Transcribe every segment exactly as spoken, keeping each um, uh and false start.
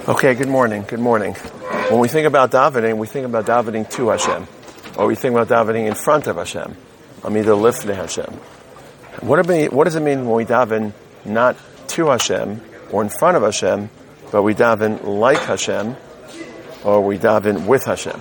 Okay, good morning, good morning. When we think about davening, we think about davening to Hashem. Or we think about davening in front of Hashem. Amida lifnei Hashem. What, it mean, what does it mean when we daven not to Hashem or in front of Hashem, but we daven like Hashem or we daven with Hashem?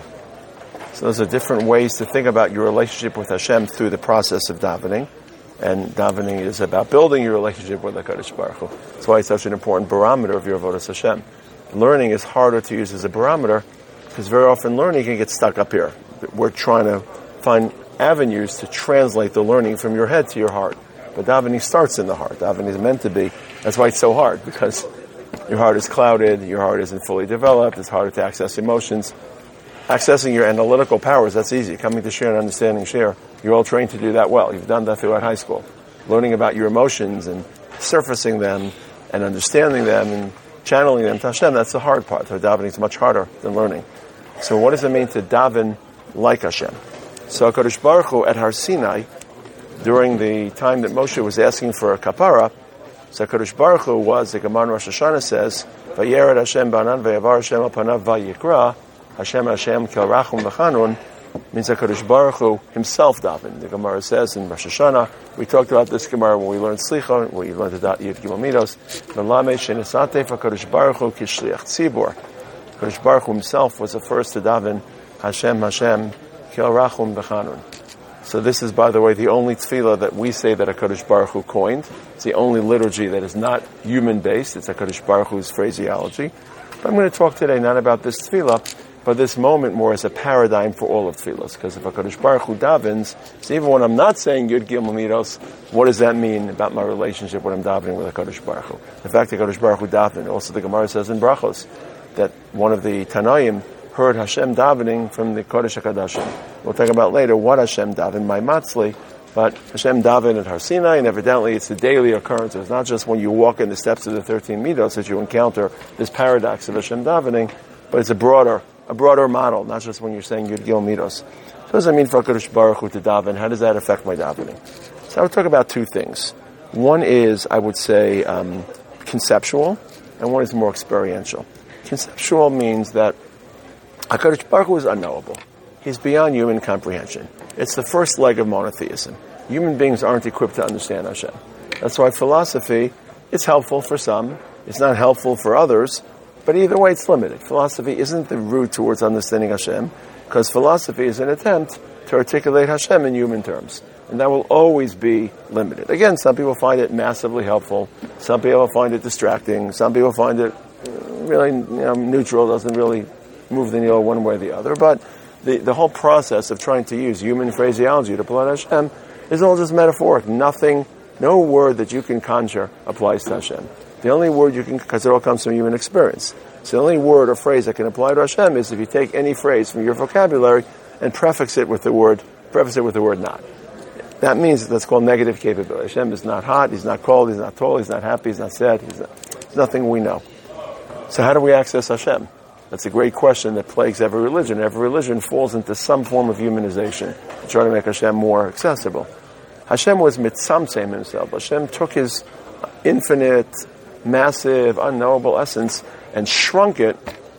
So those are different ways to think about your relationship with Hashem through the process of davening. And davening is about building your relationship with HaKadosh Baruch Hu. That's why it's such an important barometer of your avodas Hashem. Learning is harder to use as a barometer because very often learning can get stuck up here. We're trying to find avenues to translate the learning from your head to your heart. But davening starts in the heart. Davening is meant to be. That's why it's so hard, because your heart is clouded, your heart isn't fully developed, it's harder to access emotions. Accessing your analytical powers, that's easy. Coming to share and understanding share. You're all trained to do that well. You've done that throughout high school. Learning about your emotions and surfacing them and understanding them and channeling them to Hashem, that's the hard part. So davening is much harder than learning. So what does it mean to daven like Hashem? So HaKadosh Baruch Hu at Har Sinai, during the time that Moshe was asking for a kapara, so HaKadosh Baruch Hu was, the Gemara in Rosh Hashanah says, Vayered Hashem ba'anan vayavar Hashem al panav vayikra, Hashem Hashem kel rachum v'chanun, means HaKadosh Baruch Hu himself davened. The Gemara says in Rosh Hashanah, we talked about this Gemara when we learned Slicha, when we learned the Yud Gimel Midos, V'lamei shenesatef HaKadosh Baruch Hu kishliach tzibur. HaKadosh Baruch Hu himself was the first to daven, Hashem Hashem kel rachum v'chanun. So this is, by the way, the only tefillah that we say that HaKadosh Baruch Hu coined. It's the only liturgy that is not human-based. It's HaKadosh Baruch Hu's phraseology. But I'm going to talk today not about this tefillah, but this moment more as a paradigm for all of tefillahs. Because if HaKadosh Baruch Hu davens, so even when I'm not saying Yud Gimel Midos, what does that mean about my relationship when I'm davening with HaKadosh Baruch Hu? In fact, HaKadosh Baruch Hu davened. Also, the Gemara says in Brachos that one of the Tanaim heard Hashem davening from the Kodesh HaKadashim. We'll talk about later what Hashem davened, my Matzli, but Hashem davened at Har Sinai, and evidently it's a daily occurrence. It's not just when you walk in the steps of the thirteen Midos that you encounter this paradox of Hashem davening, but it's a broader a broader model, not just when you're saying Yud Gimel Midos. So what does that mean for HaKadosh Baruch Hu to daven? How does that affect my davening? So I would talk about two things. One is, I would say, um, conceptual, and one is more experiential. Conceptual means that HaKadosh Baruch Hu is unknowable. He's beyond human comprehension. It's the first leg of monotheism. Human beings aren't equipped to understand Hashem. That's why philosophy is helpful for some. It's not helpful for others. But either way, it's limited. Philosophy isn't the route towards understanding Hashem, because philosophy is an attempt to articulate Hashem in human terms. And that will always be limited. Again, some people find it massively helpful. Some people find it distracting. Some people find it really you know, neutral, doesn't really move the needle one way or the other. But the, the whole process of trying to use human phraseology to apply to Hashem is all just metaphoric. Nothing, no word that you can conjure applies to Hashem. The only word you can, because it all comes from human experience. So the only word or phrase that can apply to Hashem is if you take any phrase from your vocabulary and prefix it with the word, preface it with the word not. That means that's called negative capability. Hashem is not hot, He's not cold, He's not tall, He's not happy, He's not sad, He's not, there's nothing we know. So how do we access Hashem? That's a great question that plagues every religion. Every religion falls into some form of humanization to try to make Hashem more accessible. Hashem was mitzamtzem himself. Hashem took His infinite, massive, unknowable essence and shrunk it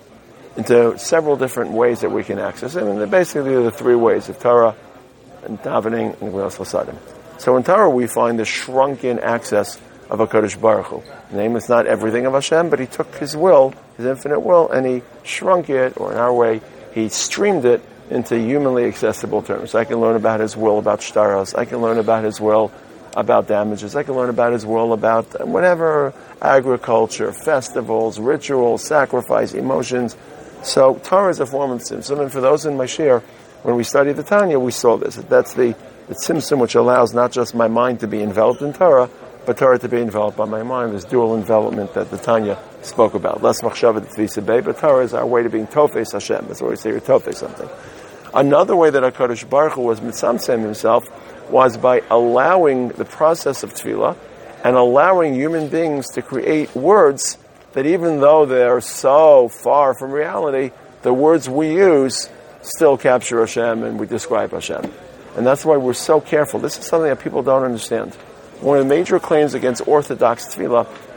into several different ways that we can access it. And basically there are the three ways of Torah and davening and Gemilas Chasadim. So in Torah we find the shrunken access of HaKadosh Baruch Hu. The name is not everything of Hashem, but He took His will, His infinite will, and He shrunk it, or in our way, He streamed it into humanly accessible terms. I can learn about His will about shtaros. I can learn about His will about damages. I can learn about His will about whatever, agriculture, festivals, rituals, sacrifice, emotions. So Torah is a form of tzimtzum, and for those in my share, when we study the Tanya, we saw this. That's the, the tzimtzum which allows not just my mind to be enveloped in Torah, but Torah to be enveloped by my mind. This dual envelopment that the Tanya spoke about. Less machshava t'tvisa bey, but Torah is our way to being tofes Hashem. That's why we say you're tofes something. Another way that HaKadosh Baruch Hu was mitzamtzem himself was by allowing the process of tefillah and allowing human beings to create words that even though they're so far from reality, the words we use still capture Hashem and we describe Hashem. And that's why we're so careful. This is something that people don't understand. One of the major claims against Orthodox tefillah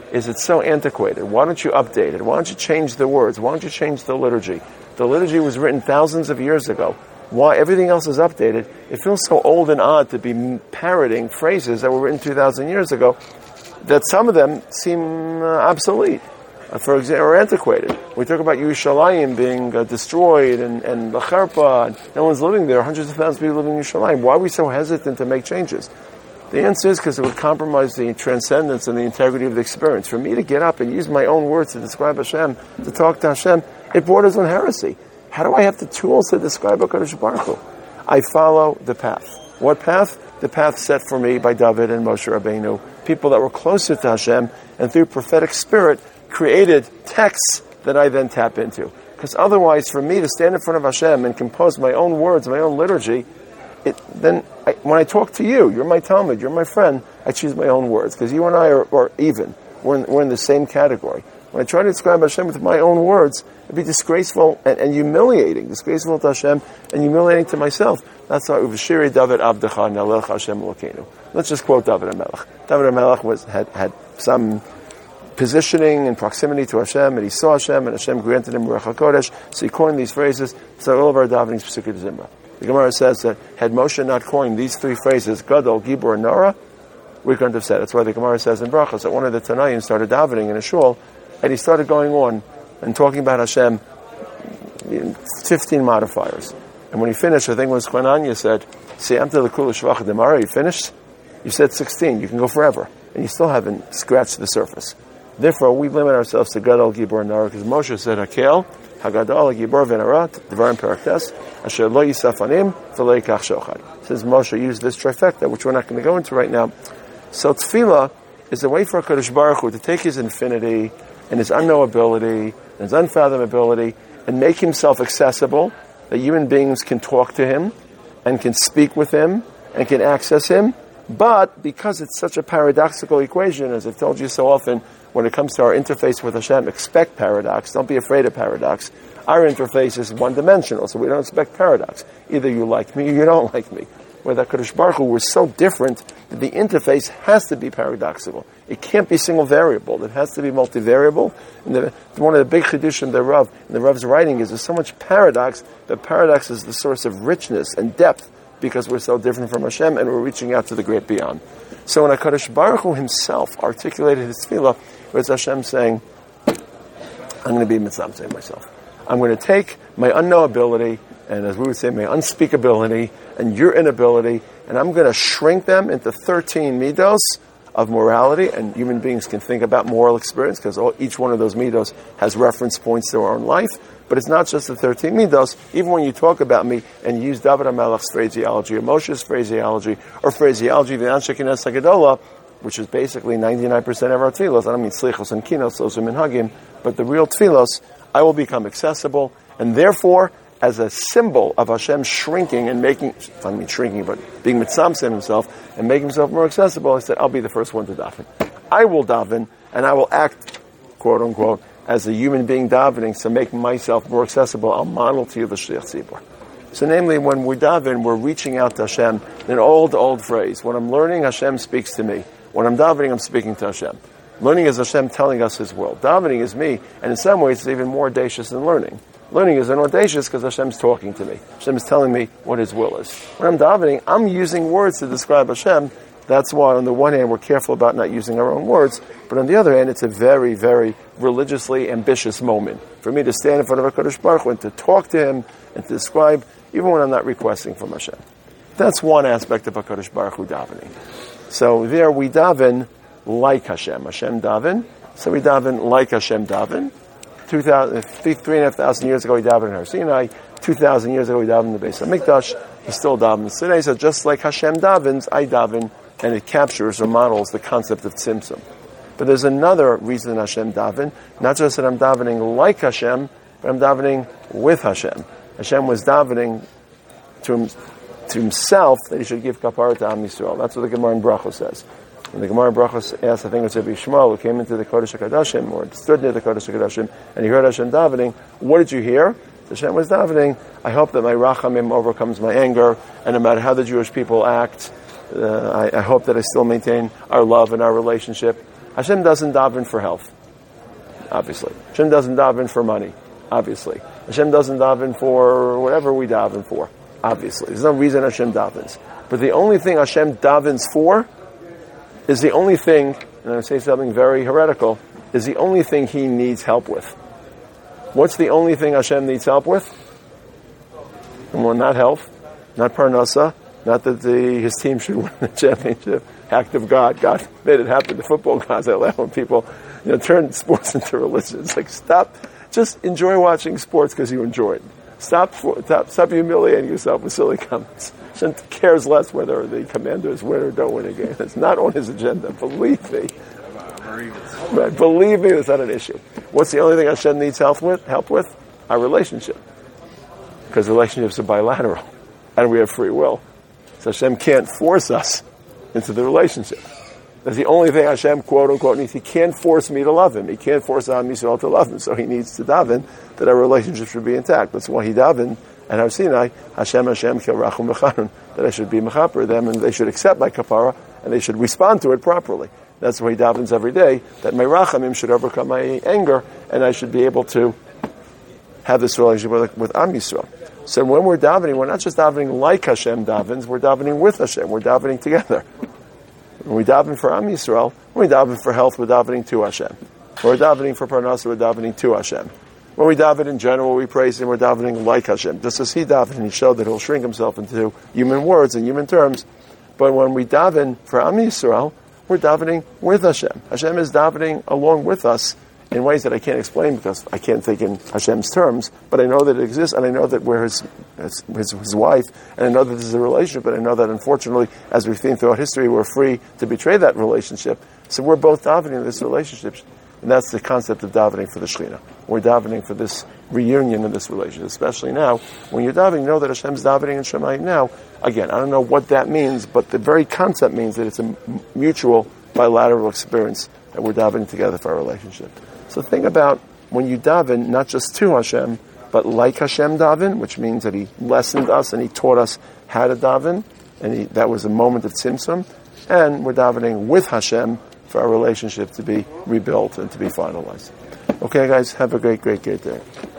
is it's so antiquated. Why don't you update it? Why don't you change the words? Why don't you change the liturgy? The liturgy was written thousands of years ago. Why everything else is updated? It feels so old and odd to be parroting phrases that were written two thousand years ago that some of them seem uh, obsolete, uh, for example, or antiquated. We talk about Yerushalayim being uh, destroyed and, and the Charpa, and no one's living there, hundreds of thousands of people living in Yerushalayim. Why are we so hesitant to make changes? The answer is because it would compromise the transcendence and the integrity of the experience. For me to get up and use my own words to describe Hashem, to talk to Hashem, it borders on heresy. How do I have the tools to describe HaKadosh Baruch Hu? I follow the path. What path? The path set for me by David and Moshe Rabbeinu, people that were closer to Hashem, and through prophetic spirit created texts that I then tap into. Because otherwise, for me to stand in front of Hashem and compose my own words, my own liturgy, it, then I, when I talk to you, you're my Talmud, you're my friend, I choose my own words, because you and I are, are even. We're in, we're in the same category. When I try to describe Hashem with my own words, it'd be disgraceful and, and humiliating. Disgraceful to Hashem and humiliating to myself. That's why Uvashiri David Abdecha Nalech Hashem Elokeinu. Let's just quote David HaMelech. David HaMelech was, had, had some positioning and proximity to Hashem, and he saw Hashem, and Hashem granted him Ruach HaKodesh, so he coined these phrases. So all of our davening is Pesukei Zimra. The Gemara says that had Moshe not coined these three phrases, Gadol, Gibor, and Nora, we couldn't have said it. That's why the Gemara says in Brachos that one of the Tanaim started davening in a shul, and he started going on and talking about Hashem, fifteen modifiers. And when he finished, I think it was Chananya said, Siyamta l'kula shvach demara, you finished? You said sixteen, you can go forever. And you still haven't scratched the surface. Therefore, we limit ourselves to Gadol, Gibor, and Nara, because Moshe said, Hakel, Hagadol, Gibor, V'Nara, Dvarim Paraktes, Asher lo yisafanim, v'lo yikach shochad. Says Moshe used this trifecta, which we're not going to go into right now. So tefillah is a way for HaKadosh Baruch Hu to take his infinity and his unknowability and his unfathomability and make himself accessible, that human beings can talk to him and can speak with him and can access him. But because it's such a paradoxical equation, as I've told you so often, when it comes to our interface with Hashem, expect paradox. Don't be afraid of paradox. Our interface is one-dimensional, so we don't expect paradox. Either you like me or you don't like me. With HaKadosh Baruch Hu, we're so different that the interface has to be paradoxical. It can't be single variable. It has to be multivariable. And the, one of the big chidushim in the Rav, in the Rav's writing, is there's so much paradox that paradox is the source of richness and depth because we're so different from Hashem and we're reaching out to the great beyond. So when HaKadosh Baruch Hu himself articulated his tefillah, it was Hashem saying, I'm going to be mitzamtzeh myself. I'm going to take my unknowability, and as we would say, my unspeakability, and your inability, and I'm going to shrink them into thirteen midos of morality, and human beings can think about moral experience, because all, each one of those midos has reference points to our own life, but it's not just the thirteen midos. Even when you talk about me, and use David HaMelech's phraseology, or Moshe's phraseology, or phraseology of the Anshe Kines HaGedolah, which is basically ninety-nine percent of our tefillos. I don't mean slichos and kinos, those are minhagim, but the real tefillos, I will become accessible, and therefore, as a symbol of Hashem shrinking and making, I don't mean shrinking, but being mitzamtzem himself and making himself more accessible, I said, I'll be the first one to daven. I will daven, and I will act, quote unquote, as a human being davening, to make myself more accessible. I'll model to you the shliach tzibur. So namely, when we daven, we're reaching out to Hashem, an old, old phrase. When I'm learning, Hashem speaks to me. When I'm davening, I'm speaking to Hashem. Learning is Hashem telling us His will. Davening is me, and in some ways, it's even more audacious than learning. Learning is audacious because Hashem's talking to me. Hashem is telling me what His will is. When I'm davening, I'm using words to describe Hashem. That's why, on the one hand, we're careful about not using our own words, but on the other hand, it's a very, very religiously ambitious moment for me to stand in front of HaKadosh Baruch Hu and to talk to Him and to describe, even when I'm not requesting from Hashem. That's one aspect of HaKadosh Baruch Hu davening. So there we daven like Hashem. Hashem daven. So we daven like Hashem daven. Two thousand, three, three and a half thousand years ago, he davened in Har Sinai. Two thousand years ago, he davened in the Beis HaMikdash. He still davens today. So just like Hashem davens, I daven, and it captures or models the concept of tzimtzum. But there's another reason Hashem daven. Not just that I'm davening like Hashem, but I'm davening with Hashem. Hashem was davening to, him, to himself that he should give kapara to Am Yisrael. That's what the Gemara in Brachos says. When the Gemara in Brachos asked, I think it was Rabbi Shmuel, who came into the Kodesh HaKadoshim, or stood near the Kodesh HaKadoshim, and he heard Hashem davening, what did you hear? Hashem was davening, I hope that my rachamim overcomes my anger, and no matter how the Jewish people act, uh, I, I hope that I still maintain our love and our relationship. Hashem doesn't daven for health, obviously. Hashem doesn't daven for money, obviously. Hashem doesn't daven for whatever we daven for, obviously. There's no reason Hashem davens. But the only thing Hashem davens for is the only thing, and I say something very heretical, is the only thing he needs help with. What's the only thing Hashem needs help with? Well, not health, not parnasa, not that the, his team should win the championship. Act of God. God made it happen to football guys. I laugh when people, you know, turn sports into religion. It's like, stop, just enjoy watching sports because you enjoy it. Stop, stop, stop humiliating yourself with silly comments. Hashem cares less whether the Commanders win or don't win a game. It's not on his agenda. Believe me. Right, believe me, that's not an issue. What's the only thing Hashem needs help with? Help with? Our relationship. Because relationships are bilateral. And we have free will. So Hashem can't force us into the relationship. That's the only thing Hashem, quote unquote, needs. He can't force me to love him. He can't force Am Yisrael to love him. So he needs to daven that our relationship should be intact. That's why he davened and Har Sinai, Hashem, Hashem, Kil Rachum Mechanun, that I should be mechaper them and they should accept my kapara and they should respond to it properly. That's why he davens every day, that my rachamim should overcome my anger and I should be able to have this relationship with, with Am Yisrael. So when we're davening, we're not just davening like Hashem davens, we're davening with Hashem. We're davening together. When we daven for Am Yisrael, when we daven for health, we're davening to Hashem. When we're davening for parnasa, we're davening to Hashem. When we daven in general, we praise Him, we're davening like Hashem. Just as He davened, He showed that He'll shrink Himself into human words and human terms. But when we daven for Am Yisrael, we're davening with Hashem. Hashem is davening along with us in ways that I can't explain because I can't think in Hashem's terms, but I know that it exists, and I know that we're his, his, his wife, and I know that this is a relationship, and I know that unfortunately, as we've seen throughout history, we're free to betray that relationship. So we're both davening in this relationship, and that's the concept of davening for the Shekhinah. We're davening for this reunion in this relationship, especially now. When you're davening, know that Hashem's davening in Shemayim now. Again, I don't know what that means, but the very concept means that it's a mutual, bilateral experience that we're davening together for our relationship. So think about when you daven, not just to Hashem, but like Hashem daven, which means that He lessoned us and He taught us how to daven, and he, that was a moment of tzimtzum, and we're davening with Hashem for our relationship to be rebuilt and to be finalized. Okay, guys, have a great, great, great day.